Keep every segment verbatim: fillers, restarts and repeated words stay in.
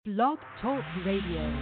Blog Talk Radio.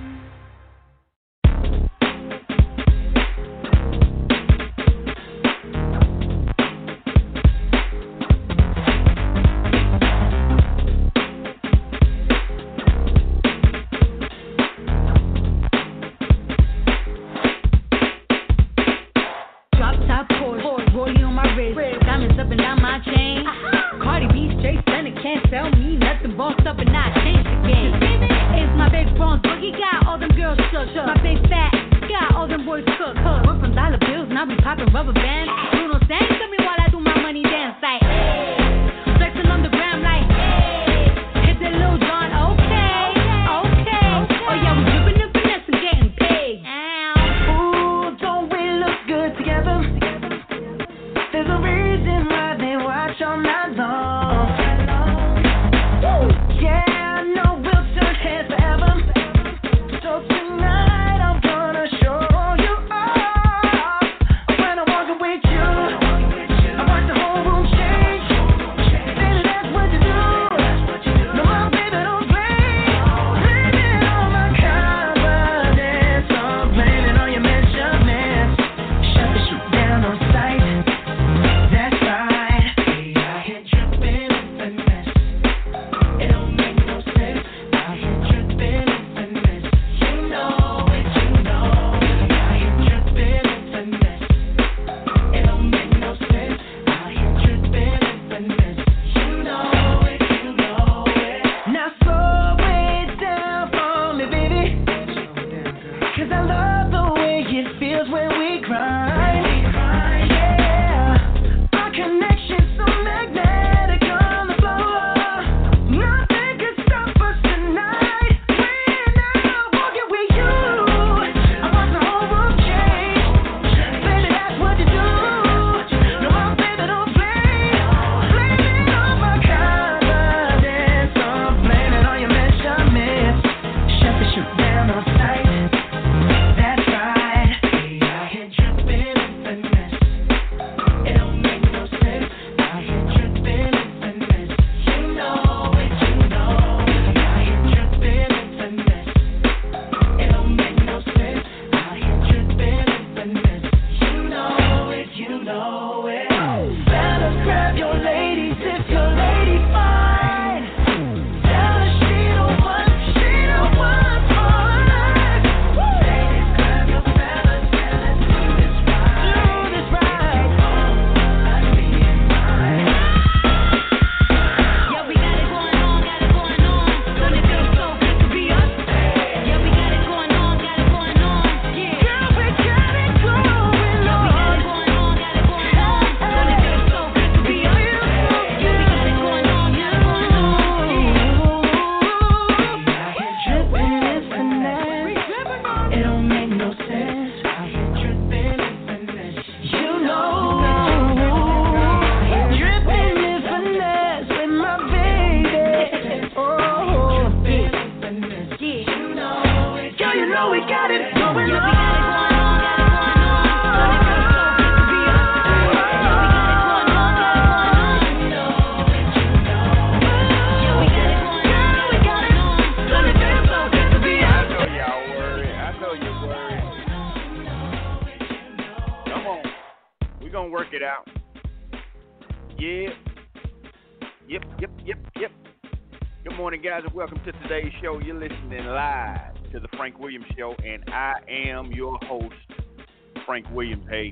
Welcome to today's show. You're listening live to the Frank Williams Show, and I am your host, Frank Williams. Hey,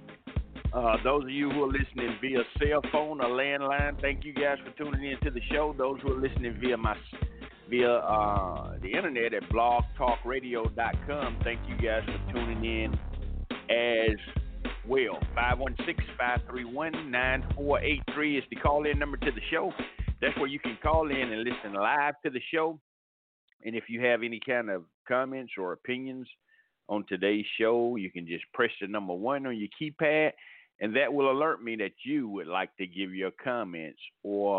uh, those of you who are listening via cell phone or landline, thank you guys for tuning in to the show. Those who are listening via my via uh, the internet at blog talk radio dot com, thank you guys for tuning in as well. five one six, five three one, nine four eight three is the call-in number to the show. That's where you can call in and listen live to the show. And if you have any kind of comments or opinions on today's show, you can just press the number one on your keypad, and that will alert me that you would like to give your comments or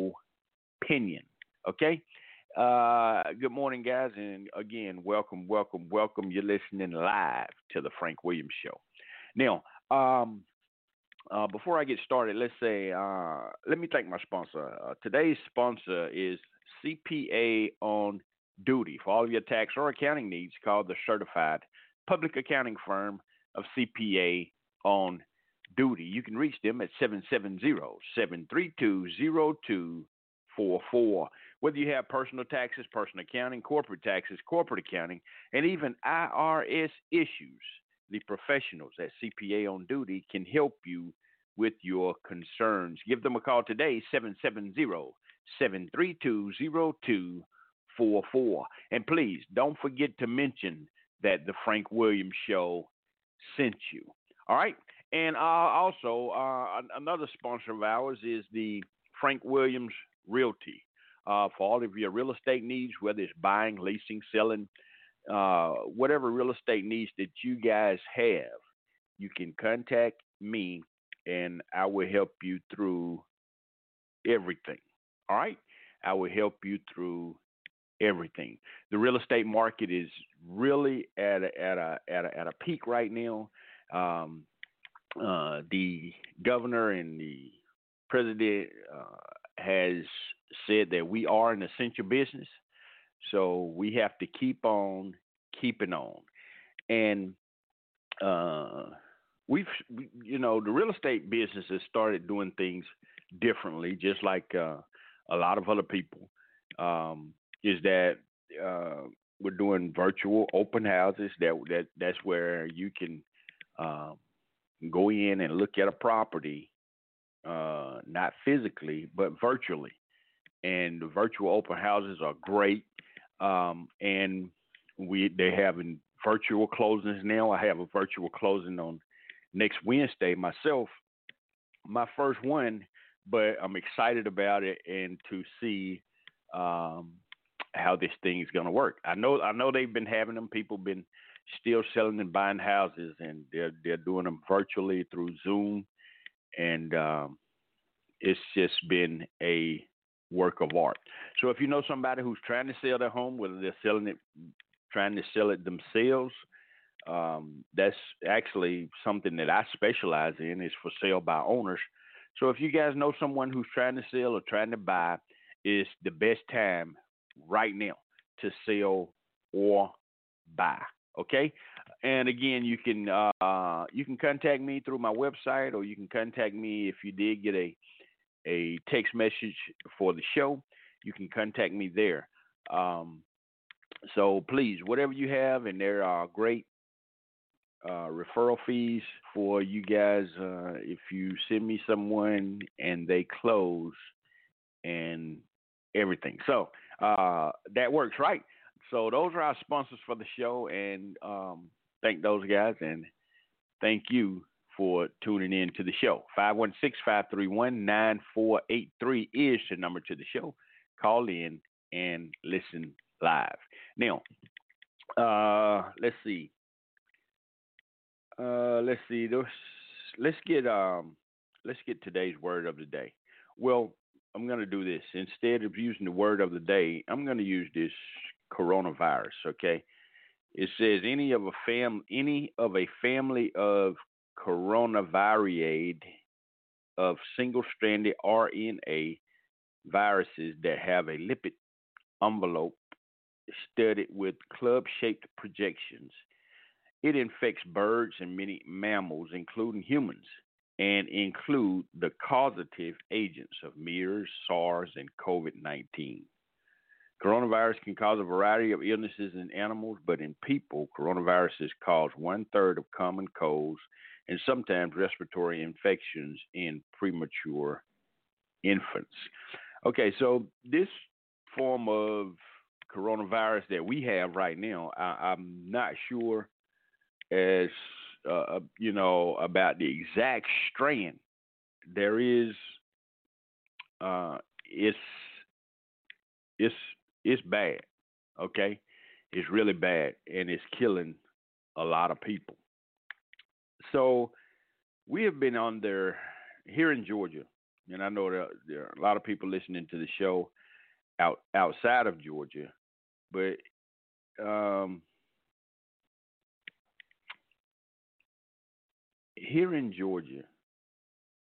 opinion. Okay? Uh, good morning, guys. And again, welcome, welcome, welcome. You're listening live to the Frank Williams Show. Now, um, Uh, before I get started, let's say, uh, let me thank my sponsor. Uh, today's sponsor is C P A on Duty. For all of your tax or accounting needs, call the certified public accounting firm of C P A on Duty. You can reach them at seven seven zero, seven three two, zero two four four. Whether you have personal taxes, personal accounting, corporate taxes, corporate accounting, and even I R S issues, the professionals at C P A on Duty can help you with your concerns. Give them a call today, seven seven zero, seven three two, zero two four four. And please don't forget to mention that the Frank Williams Show sent you. All right? And uh, also, uh, another sponsor of ours is the Frank Williams Realty. Uh, for all of your real estate needs, whether it's buying, leasing, selling, uh, whatever real estate needs that you guys have, you can contact me and I will help you through everything. All right? I will help you through everything. The real estate market is really at a, at a, at a, at a peak right now. Um, uh, the governor and the president uh, has said that we are an essential business, so we have to keep on keeping on. And uh, we've, you know, the real estate business has started doing things differently, just like uh, a lot of other people. Um, is that uh, we're doing virtual open houses. That that that's where you can uh, go in and look at a property, uh, not physically but virtually. And the virtual open houses are great. Um, and we they having virtual closings now. I have a virtual closing on next Wednesday myself, my first one, but I'm excited about it and to see um, how this thing is going to work. I know I know they've been having them. People been still selling and buying houses, and they're they're doing them virtually through Zoom, and um, it's just been a work of art. So if you know somebody who's trying to sell their home, whether they're selling it, trying to sell it themselves, um, that's actually something that I specialize in, is for sale by owners. So if you guys know someone who's trying to sell or trying to buy, it's the best time right now to sell or buy. Okay. And again, you can uh, you can contact me through my website, or you can contact me if you did get a a text message for the show. You can contact me there. Um, so please, whatever you have, and there are great uh, referral fees for you guys uh, if you send me someone and they close and everything. So uh, that works, right? So those are our sponsors for the show, and um, thank those guys, and thank you for tuning in to the show. five one six, five three one, nine four eight three is the number to the show. Call in and listen live. Now, uh, let's see. Uh, let's see. Let's get um, let's get today's word of the day. Well, I'm going to do this. Instead of using the word of the day, I'm going to use this coronavirus. Okay. It says any of a fam, any of a family of coronavirus of single-stranded R N A viruses that have a lipid envelope studded with club-shaped projections. It infects birds and many mammals, including humans, and include the causative agents of MERS, SARS, and COVID nineteen. Coronavirus can cause a variety of illnesses in animals, but in people, coronaviruses cause one-third of common colds and sometimes respiratory infections in premature infants. Okay, so this form of coronavirus that we have right now, I, I'm not sure as, uh, you know, about the exact strain. There is, uh, it's, it's, it's bad, okay? It's really bad, and it's killing a lot of people. So we have been on there here in Georgia, and I know there, there are a lot of people listening to the show out outside of Georgia, but um, here in Georgia,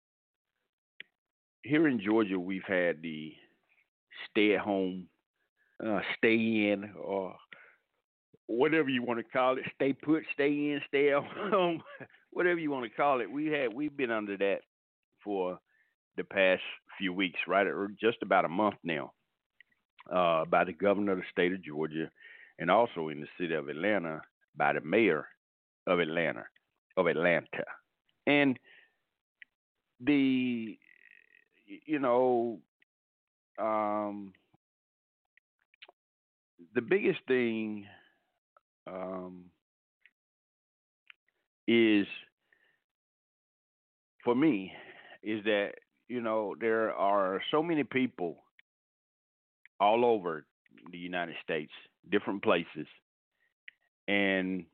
here in Georgia, we've had the stay-at-home uh, stay in, or whatever you want to call it. Stay put, stay in, stay at home, whatever you want to call it. We had we've been under that for the past few weeks, right, or just about a month now, uh, by the governor of the state of Georgia, and also in the city of Atlanta by the mayor of Atlanta, of Atlanta, and the you know um, the biggest thing um, is for me is that you know there are so many people all over the United States, different places, and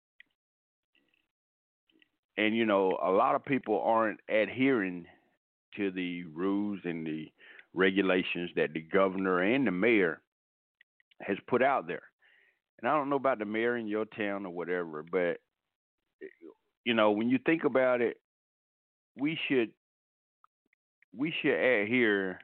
and you know a lot of people aren't adhering to the rules and the regulations that the governor and the mayor has put out there. And I don't know about the mayor in your town or whatever, but you know when you think about it, we should we should adhere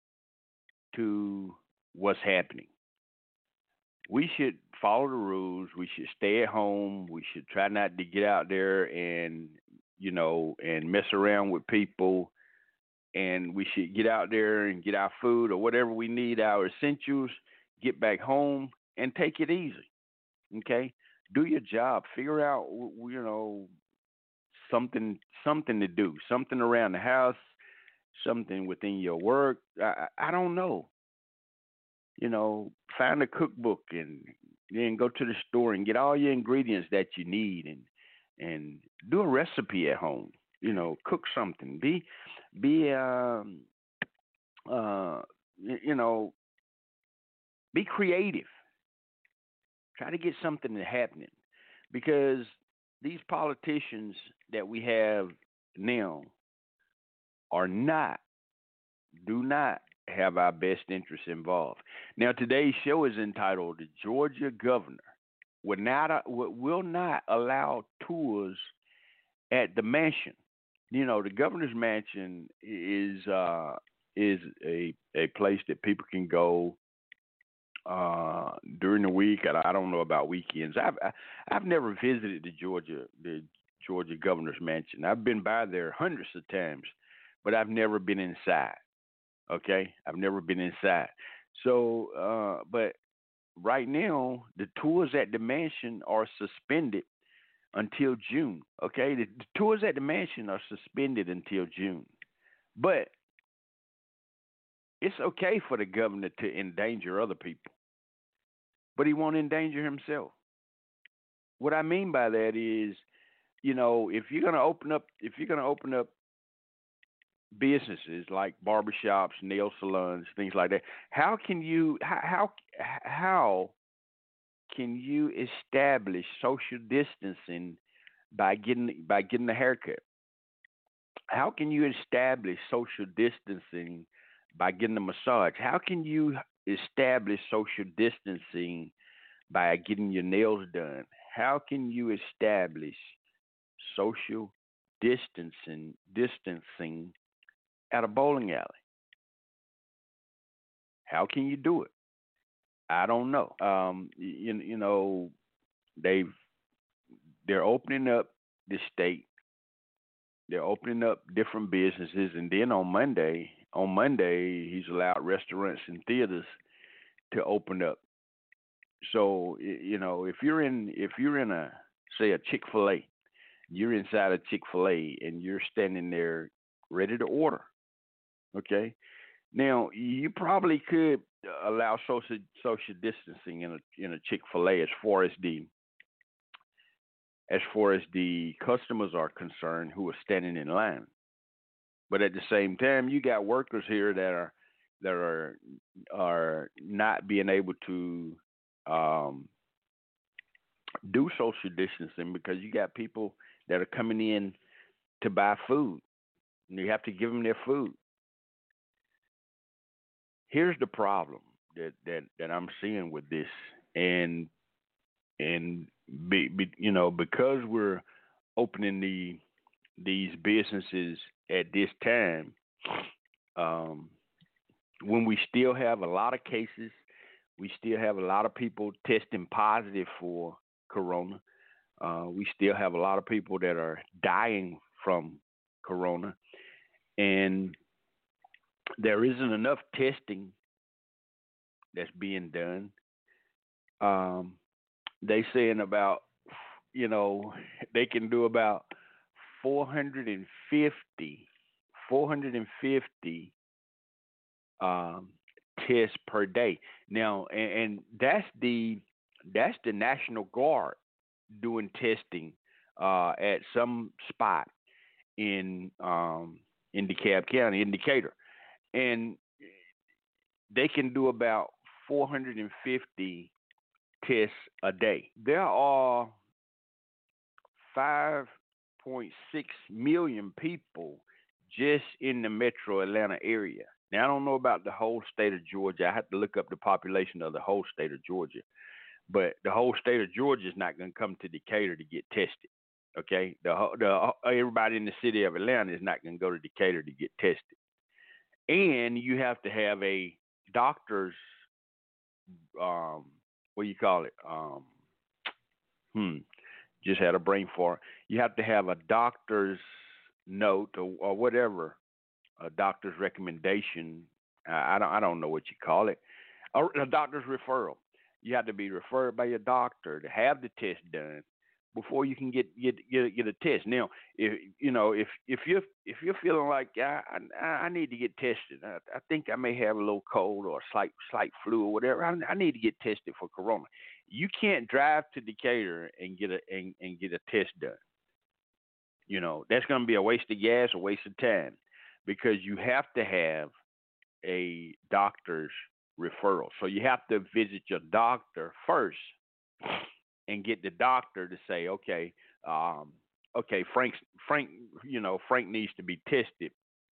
to what's happening. We should follow the rules. We should stay at home. We should try not to get out there and you know and mess around with people. And we should get out there and get our food or whatever we need, our essentials, get back home and take it easy. Okay, do your job. Figure out you know something something to do, something around the house, something within your work. I, I don't know. You know, find a cookbook and then go to the store and get all your ingredients that you need and and do a recipe at home. You know, cook something. Be be um uh you know be creative. Try to get something to happening because these politicians that we have now are not do not have our best interests involved. Now, today's show is entitled "The Georgia Governor Will Not uh, Will Not Allow Tours at the Mansion." You know, the governor's mansion is uh, is a a place that people can go uh, during the week. I, I don't know about weekends. I've I, I've never visited the Georgia the Georgia governor's mansion. I've been by there hundreds of times, but I've never been inside. Okay, I've never been inside. So, uh, but right now the tours at the mansion are suspended until June. Okay, the, the tours at the mansion are suspended until June, but it's okay for the governor to endanger other people, but he won't endanger himself. What I mean by that is, you know, if you're gonna open up, if you're gonna open up businesses like barbershops, nail salons, things like that, how can you how how, how can you establish social distancing by getting by getting a haircut? How can you establish social distancing by getting a massage? How can you establish social distancing by getting your nails done? How can you establish social distancing distancing at a bowling alley? How can you do it? I don't know. Um, you, you know, they've they're opening up the state. They're opening up different businesses, and then on Monday, on Monday, he's allowed restaurants and theaters to open up. So you know, if you're in if you're in a say a Chick Fil A, you're inside a Chick Fil A, and you're standing there ready to order. Okay, now you probably could allow social social distancing in a in a Chick Fil A as far as the as far as the customers are concerned who are standing in line. But at the same time, you got workers here that are that are are not being able to um, do social distancing because you got people that are coming in to buy food, and you have to give them their food. Here's the problem that that, that I'm seeing with this, and and be, be, you know because we're opening the these businesses at this time, um, when we still have a lot of cases, We still have a lot of people testing positive for corona. Uh, we still have a lot of people that are dying from corona, and there isn't enough testing that's being done. Um, they saying about, you know, they can do about four hundred fifty, four hundred fifty um, tests per day. Now, and, and that's the that's the National Guard doing testing uh, at some spot in um, in DeKalb County, in Decatur, and they can do about four hundred fifty tests a day. There are five point six million people just in the metro Atlanta area. Now, I don't know about the whole state of Georgia. I have to look up the population of the whole state of Georgia. But the whole state of Georgia is not going to come to Decatur to get tested. Okay? The, the everybody in the city of Atlanta is not going to go to Decatur to get tested. And you have to have a doctor's, um, what do you call it? Um, hmm. Just had a brain fart. You have to have a doctor's note or, or whatever, a doctor's recommendation. I, I don't, I don't know what you call it. A, a doctor's referral. You have to be referred by your doctor to have the test done before you can get get get, get a test. Now, if you know if if you're if you're feeling like I I, I need to get tested, I, I think I may have a little cold or a slight slight flu or whatever. I, I need to get tested for corona. You can't drive to Decatur and get a and, and get a test done. You know, that's going to be a waste of gas, a waste of time, because you have to have a doctor's referral. So you have to visit your doctor first and get the doctor to say, okay, um, okay, Frank, Frank, you know, Frank needs to be tested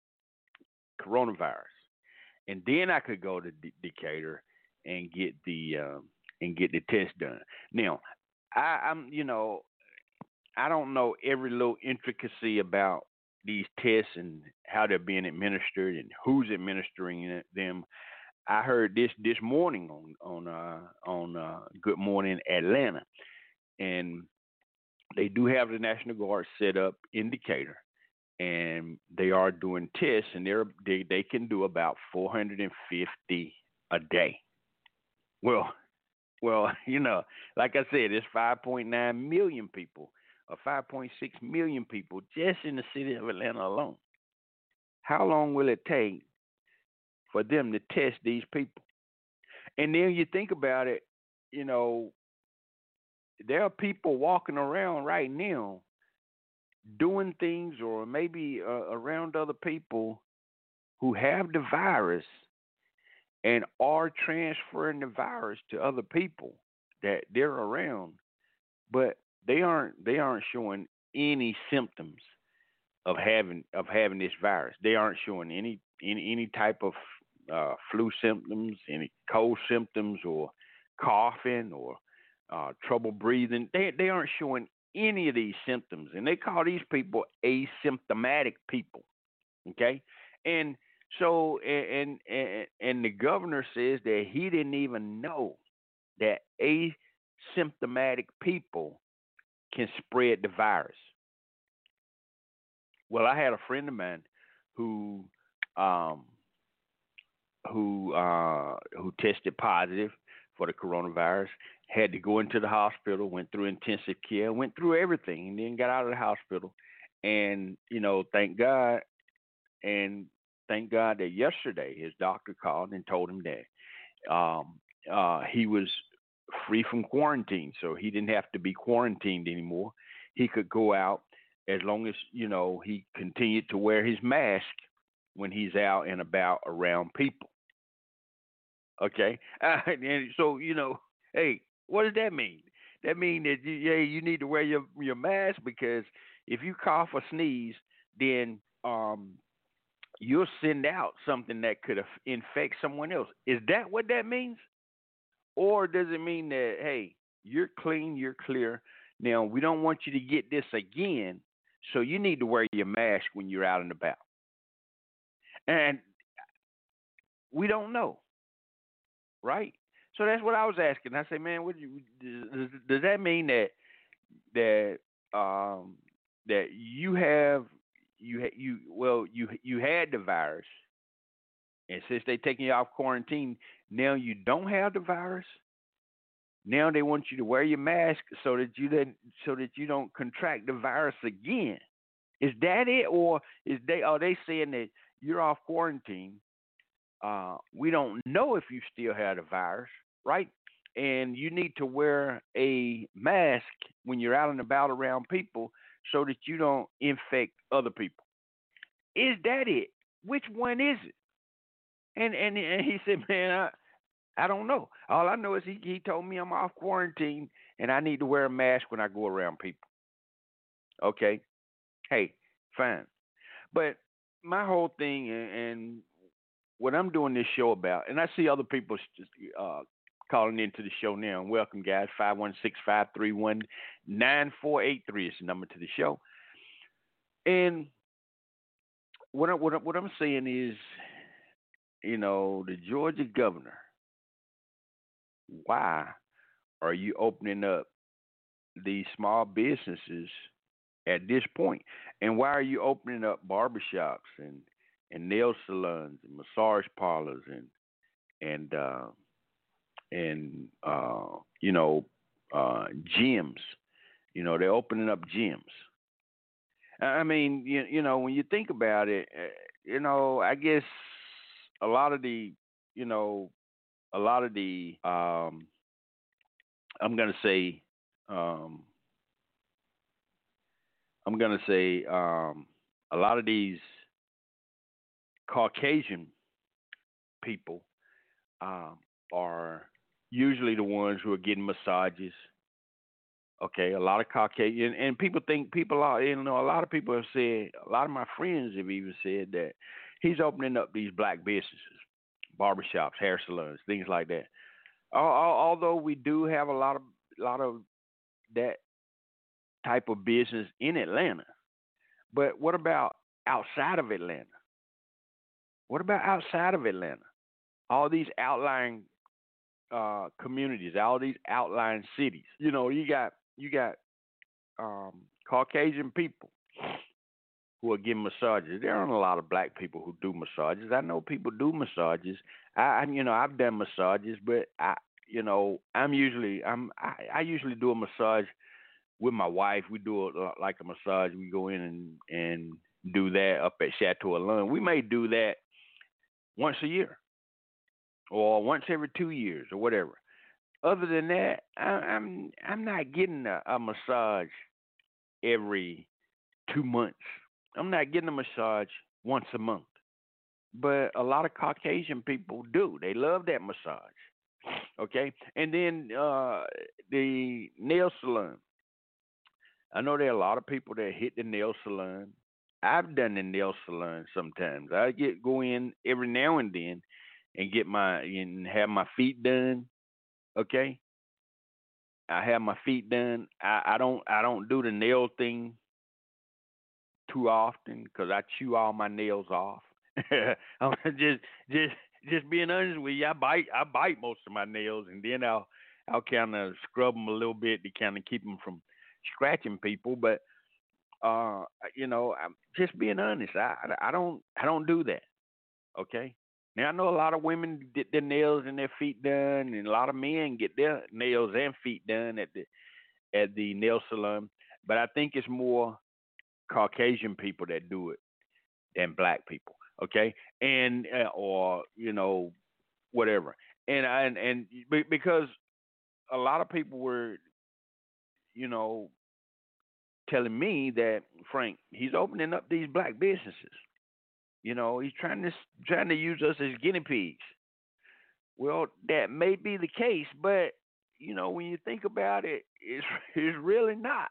coronavirus, and then I could go to D- Decatur and get the um, and get the test done. Now, I, I'm, you know, I don't know every little intricacy about these tests and how they're being administered and who's administering them. I heard this this morning on on uh, on uh, Good Morning Atlanta, and they do have the National Guard set up in Decatur, and they are doing tests, and they're they they can do about four hundred fifty a day. Well, well, you know, like I said, it's five point nine million people, or five point six million people just in the city of Atlanta alone. How long will it take for them to test these people? And then you think about it, you know, there are people walking around right now doing things or maybe uh, around other people who have the virus and are transferring the virus to other people that they're around, but they aren't they aren't showing any symptoms of having of having this virus. They aren't showing any any any type of uh, flu symptoms, any cold symptoms, or coughing, or uh, trouble breathing. They they aren't showing any of these symptoms, and they call these people asymptomatic people. Okay, and so and and and the governor says that he didn't even know that asymptomatic people can spread the virus. Well, I had a friend of mine who um, who uh, who tested positive for the coronavirus, had to go into the hospital, went through intensive care, went through everything, and then got out of the hospital. And you know, thank God, and thank God that yesterday his doctor called and told him that um, uh, he was free from quarantine, so he didn't have to be quarantined anymore. He could go out as long as, you know, he continued to wear his mask when he's out and about around people. Okay, uh, and so you know, hey, what does that mean? That means that you, yeah, you need to wear your your mask, because if you cough or sneeze, then um, you'll send out something that could infect someone else. Is that what that means? Or does it mean that, hey, you're clean, you're clear, now we don't want you to get this again, so you need to wear your mask when you're out and about? And we don't know, right? So that's what I was asking. I say, man, what do you, does, does that mean that that um that you have you ha- you well you you had the virus, and since they taking you off quarantine, now you don't have the virus. Now they want you to wear your mask so that you didn't so that you don't contract the virus again. Is that it, or is they are they saying that you're off quarantine? Uh, we don't know if you still have the virus, right? And you need to wear a mask when you're out and about around people so that you don't infect other people. Is that it? Which one is it? And and, and he said, man, I, I don't know. All I know is he, he told me I'm off quarantine and I need to wear a mask when I go around people. Okay. Hey, fine. But my whole thing, and, and what I'm doing this show about, and I see other people uh, calling into the show now. And welcome, guys. five one six, five three one, nine four eight three is the number to the show. And what, I, what, I, what I'm saying is, you know, the Georgia governor, why are you opening up these small businesses at this point? And why are you opening up barbershops and, and nail salons and massage parlors and and uh, and uh, you know uh, gyms? You know, they're opening up gyms. I mean, you, you know, when you think about it, you know, I guess a lot of the, you know, a lot of the, um, I'm gonna say, um, I'm gonna say, um, a lot of these Caucasian people um, are usually the ones who are getting massages. Okay, a lot of Caucasian, and people think people are, you know, a lot of people have said, a lot of my friends have even said that he's opening up these black businesses, barbershops, hair salons, things like that. Although we do have a lot of, lot of that type of business in Atlanta, but what about outside of Atlanta? What about outside of Atlanta? All these outlying uh, communities, all these outlying cities. You know, you got you got um, Caucasian people who are getting massages. There aren't a lot of black people who do massages. I know people do massages. I, you know, I've done massages, but I, you know, I'm usually I'm I, I usually do a massage with my wife. We do a, like a massage. We go in and and do that up at Chateau Alone. We may do that once a year or once every two years or whatever. Other than that, I, I'm I'm not getting a, a massage every two months. I'm not getting a massage once a month. But a lot of Caucasian people do. They love that massage. Okay? And then uh, the nail salon. I know there are a lot of people that hit the nail salon. I've done the nail salon sometimes. I get go in every now and then and get my and have my feet done. Okay? I have my feet done. I, I don't I don't do the nail thing too often because I chew all my nails off. I'm just just just being honest with you. I bite I bite most of my nails, and then I'll I'll kind of scrub them a little bit to kind of keep them from scratching people. But uh, you know, I'm just being honest. I, I I don't I don't do that. Okay. Now I know a lot of women get their nails and their feet done, and a lot of men get their nails and feet done at the at the nail salon. But I think it's more Caucasian people that do it than black people. Okay, and uh, or you know whatever, and I, and and because a lot of people were, you know, telling me that Frank, he's opening up these black businesses. You know, he's trying to trying to use us as guinea pigs. Well, that may be the case, but you know, when you think about it, it's it's really not.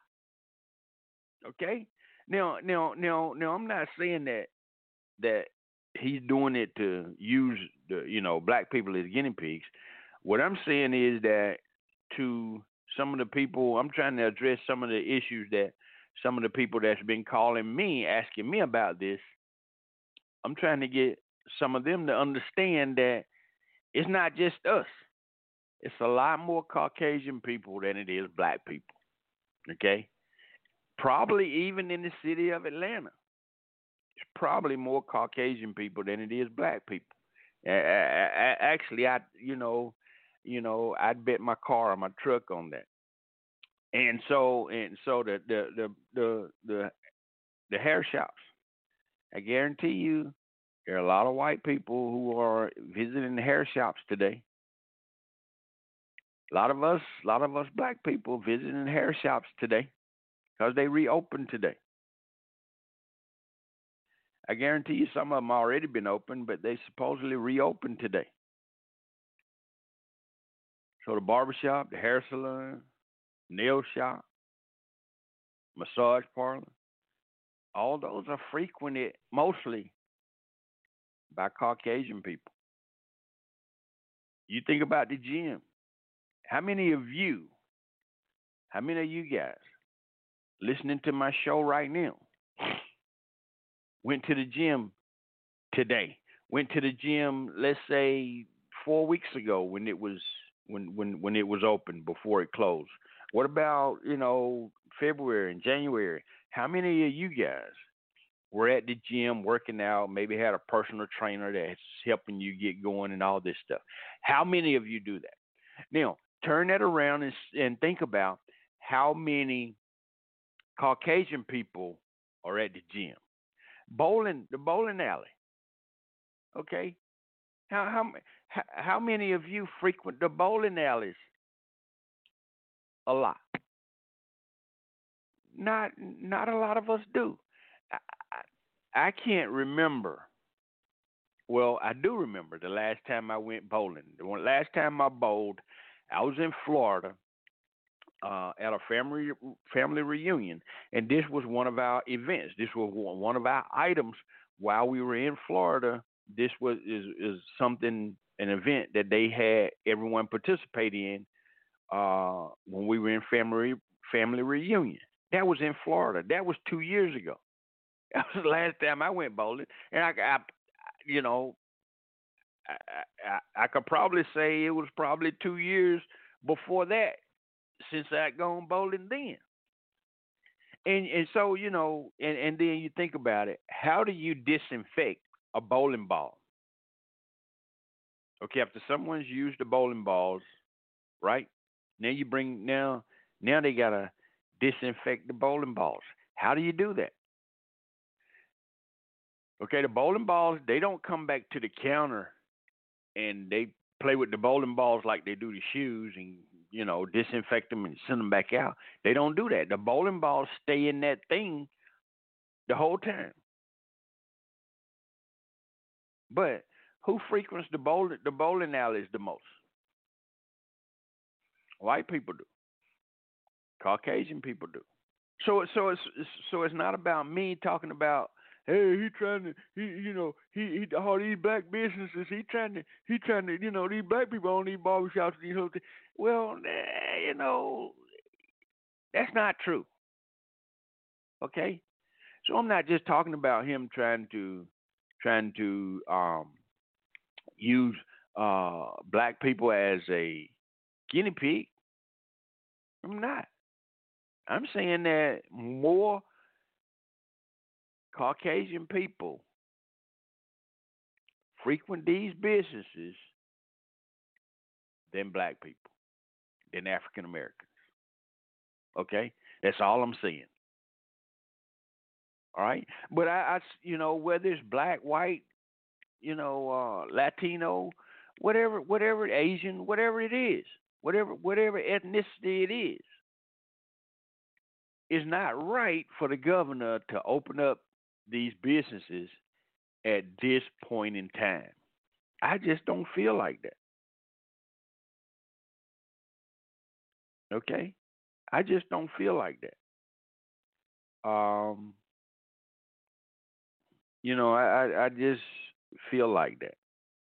Okay. Now, now, now, now, I'm not saying that that he's doing it to use the you know black people as guinea pigs. What I'm saying is that to some of the people, I'm trying to address some of the issues that some of the people that's been calling me, asking me about this. I'm trying to get some of them to understand that it's not just us. It's a lot more Caucasian people than it is black people. Okay, probably even in the city of Atlanta, it's probably more Caucasian people than it is black people. A- a- a- Actually, I you know, you know, I'd bet my car or my truck on that. And so and so the the the the the, the hair shops. I guarantee you, there are a lot of white people who are visiting the hair shops today. A lot of us, a lot of us black people visiting hair shops today because they reopened today. I guarantee you, some of them already been open, but they supposedly reopened today. So the barbershop, the hair salon, nail shop, massage parlor, all those are frequented mostly by Caucasian people. You think about the gym. How many of you, how many of you guys listening to my show right now went to the gym today? Went to the gym, let's say four weeks ago when it was when when when it was open before it closed. What about you know February and January? How many of you guys were at the gym working out? Maybe had a personal trainer that's helping you get going and all this stuff. How many of you do that? Now turn that around and and think about how many Caucasian people are at the gym. Bowling, the bowling alley. Okay, how how how many of you frequent the bowling alleys a lot? Not not a lot of us do. I, I, I can't remember. Well, I do remember the last time I went bowling. The one, last time I bowled, I was in Florida uh, at a family family reunion, and this was one of our events. This was one of our items while we were in Florida. This was is is something an event that they had everyone participate in uh, when we were in family family reunion. That was in Florida. That was two years ago. That was the last time I went bowling, and I, I you know, I, I, I could probably say it was probably two years before that since I'd gone bowling then. And and so you know, and and then you think about it. How do you disinfect a bowling ball? Okay, after someone's used the bowling balls, right? Now you bring now now they gotta disinfect the bowling balls. How do you do that? Okay, the bowling balls they don't come back to the counter and they play with the bowling balls like they do the shoes and you know disinfect them and send them back out. They don't do that. The bowling balls stay in that thing the whole time. But who frequents the bowling the bowling alleys the most? White people do. Caucasian people do. So so it's, it's so it's not about me talking about hey he trying to he you know he, he all these black businesses he trying to he trying to you know these black people own these barbershops and these whole things. Well, eh, you know that's not true. Okay, so I'm not just talking about him trying to trying to um, use uh, black people as a guinea pig. I'm not. I'm saying that more Caucasian people frequent these businesses than black people, than African Americans. Okay, that's all I'm saying. All right, but I, I, you know, whether it's black, white, you know, uh, Latino, whatever, whatever, Asian, whatever it is, whatever, whatever ethnicity it is, it's not right for the governor to open up these businesses at this point in time. I just don't feel like that. Okay, I just don't feel like that. Um, you know, I, I, I just feel like that.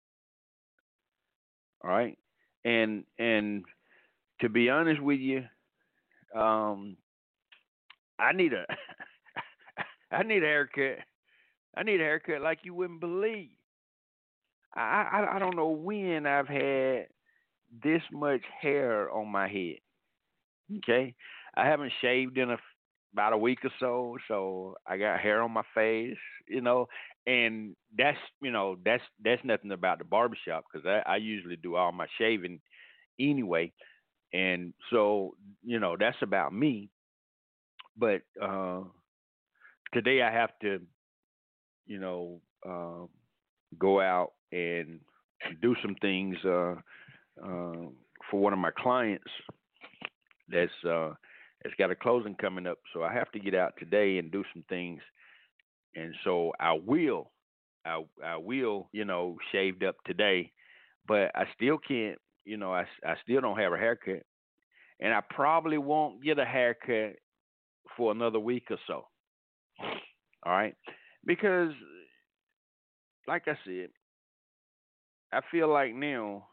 All right, and and to be honest with you, um, I need a I need a haircut. I need a haircut like you wouldn't believe. I I, I don't know when I've had. this much hair on my head. Okay, I haven't shaved in a, about a week or so, so I got hair on my face, you know, and that's you know that's that's nothing about the barbershop because I, I usually do all my shaving anyway, and so you know that's about me. But uh, today I have to, you know, uh, go out and do some things uh, uh, for one of my clients that's uh, that's got a closing coming up. So I have to get out today and do some things, and so I will, I I will, you know, shaved up today, but I still can't, you know, I I still don't have a haircut, and I probably won't get a haircut for another week or so. All right, because like I said, I feel like now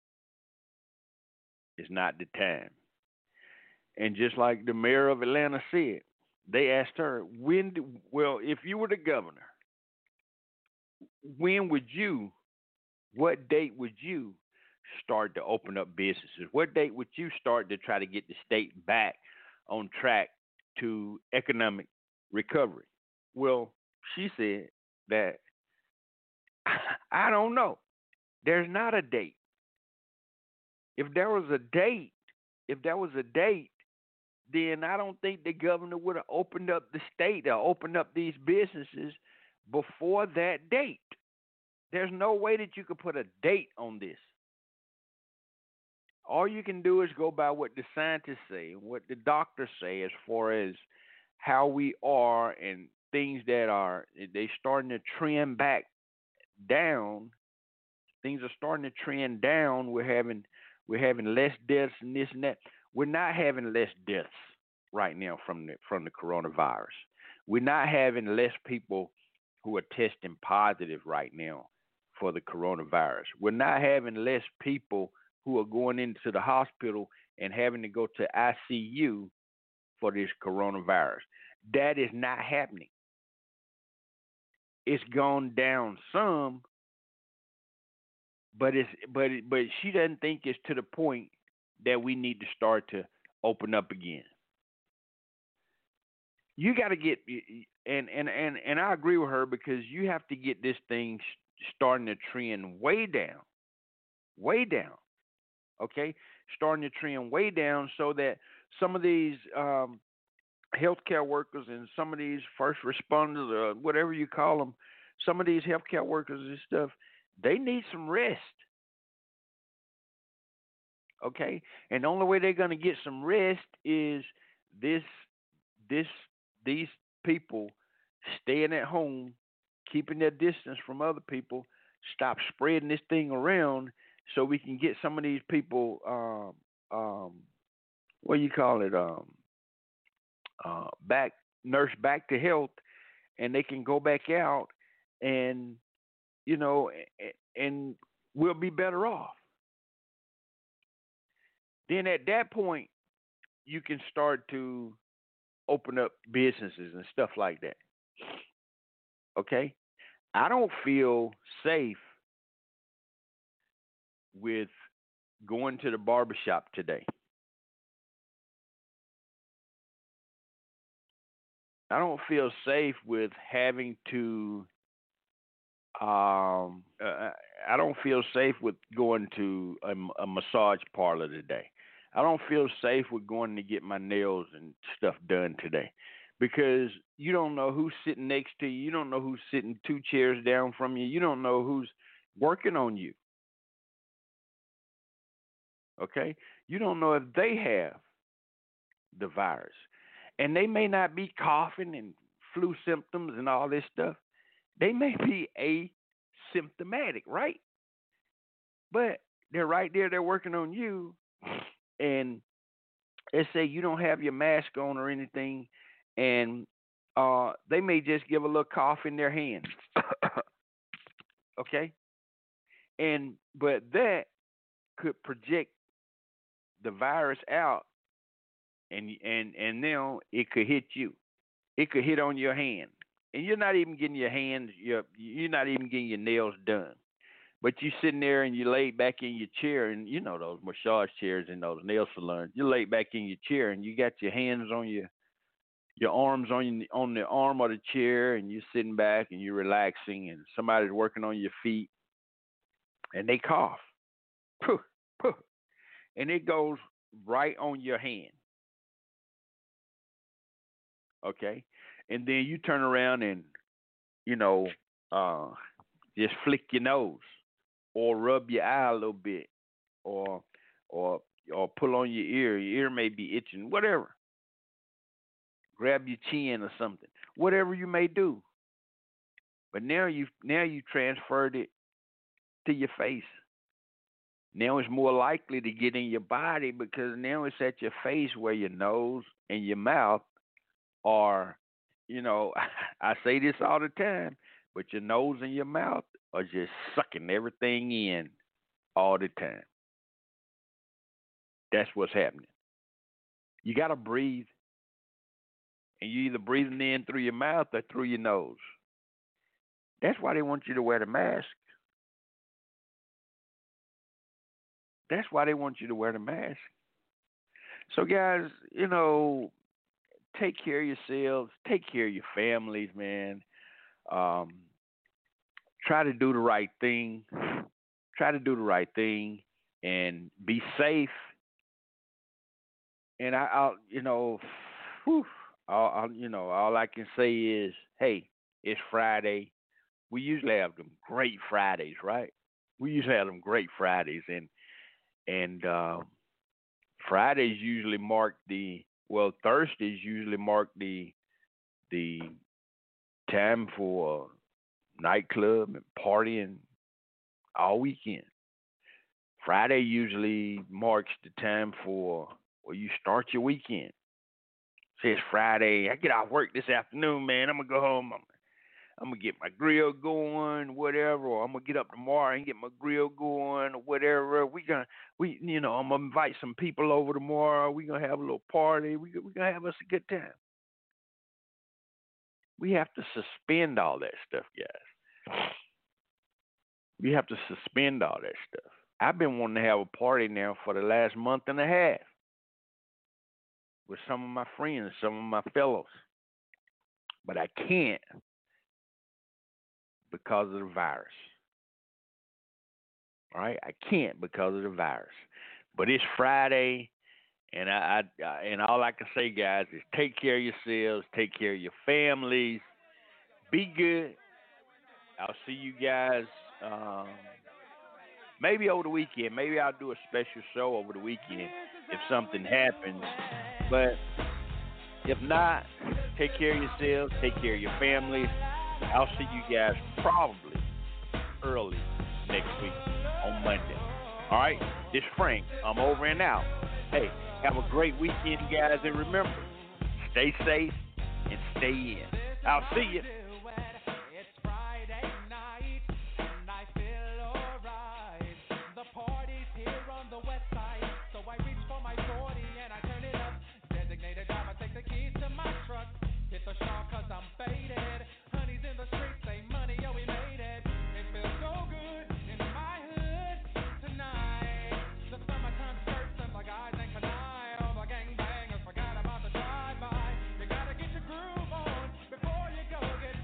is not the time. And just like the mayor of Atlanta said, they asked her, when, do, well, if you were the governor, when would you, what date would you start to open up businesses? What date would you start to try to get the state back on track to economic recovery? Well, she said that I don't know. There's not a date. If there was a date, if there was a date, then I don't think the governor would have opened up the state or opened up these businesses before that date. There's no way that you could put a date on this. All you can do is go by what the scientists say, what the doctors say as far as how we are and things that are they starting to trend back down. Things are starting to trend down. We're having we're having less deaths and this and that. We're not having less deaths right now from the from the coronavirus. We're not having less people who are testing positive right now for the coronavirus. We're not having less people who are going into the hospital and having to go to I C U for this coronavirus. That is not happening. It's gone down some, but it's but but she doesn't think it's to the point that we need to start to open up again. You got to get and and and and I agree with her because you have to get this thing starting to trend way down, way down. Okay, starting to trend way down so that some of these um, healthcare workers and some of these first responders or whatever you call them, some of these healthcare workers and stuff, they need some rest. Okay, and the only way they're going to get some rest is this this these people staying at home, keeping their distance from other people, stop spreading this thing around, so we can get some of these people, um, um, what do you call it, um, uh, back, nurse back to health, and they can go back out, and you know, and we'll be better off. Then at that point, you can start to open up businesses and stuff like that. Okay? I don't feel safe with going to the barbershop today. I don't feel safe with having to um uh, I don't feel safe with going to a, a massage parlor today. I don't feel safe with going to get my nails and stuff done today because you don't know who's sitting next to you. You don't know who's sitting two chairs down from you. You don't know who's working on you. Okay? You don't know if they have the virus. And they may not be coughing and flu symptoms and all this stuff. They may be asymptomatic, right? But they're right there, they're working on you. And let's say you don't have your mask on or anything, and uh, they may just give a little cough in their hand. Okay? And but that could project the virus out, and and and now it could hit you. It could hit on your hand, and you're not even getting your hands. Your, you're not even getting your nails done. But you sitting there and you laid back in your chair, and you know those massage chairs in those nail salons. You laid back in your chair, and you got your hands on your your arms on your, on the arm of the chair, and you're sitting back and you're relaxing, and somebody's working on your feet, and they cough, poof, poof, and it goes right on your hand. Okay, and then you turn around and you know uh, just flick your nose or rub your eye a little bit, or or or pull on your ear. Your ear may be itching, whatever. Grab your chin or something, whatever you may do. But now you now you transferred it to your face. Now it's more likely to get in your body because now it's at your face where your nose and your mouth are, you know, I say this all the time, but your nose and your mouth are just sucking everything in all the time. That's what's happening. You got to breathe, and you either breathing in through your mouth or through your nose. That's why they want you to wear the mask. That's why they want you to wear the mask. So, guys, you know, take care of yourselves. Take care of your families, man. Um, try to do the right thing. Try to do the right thing and be safe. And I, I'll, you know, whew, I'll, I'll, you know, all I can say is, hey, it's Friday. We usually have them great Fridays, right? We usually have them great Fridays, and and uh, Fridays usually mark the well, Thursdays usually mark the the time for nightclub and partying all weekend. Friday usually marks the time for well, you start your weekend. Say it's Friday. I get off work this afternoon, man. I'm gonna go home. I'm, I'm gonna get my grill going, whatever. Or I'm gonna get up tomorrow and get my grill going, or whatever. We gonna, we, you know, I'm gonna invite some people over tomorrow. We gonna have a little party. We we gonna have us a good time. We have to suspend all that stuff, guys. We have to suspend all that stuff. I've been wanting to have a party now for the last month and a half with some of my friends, some of my fellows, but I can't because of the virus. All right, I can't because of the virus. But it's Friday, and I, I, I and all I can say, guys, is take care of yourselves, take care of your families, be good. I'll see you guys um, maybe over the weekend. Maybe I'll do a special show over the weekend if something happens. But if not, take care of yourselves, take care of your families. I'll see you guys probably early next week on Monday. All right? This is Frank. I'm over and out. Hey, have a great weekend, guys. And remember, stay safe and stay in. I'll see you. Hit the shop cause I'm faded. Honey's in the streets, say money, yo, we made it. It feels so good in my hood tonight. The summertime skirts and the guys ain't canine. All the gangbangers forgot about the drive-by. You gotta get your groove on before you go get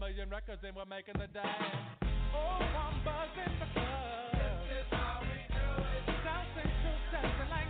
million records and we're making the dance. Oh, I'm buzzing because this is how we do it. South Central dancing like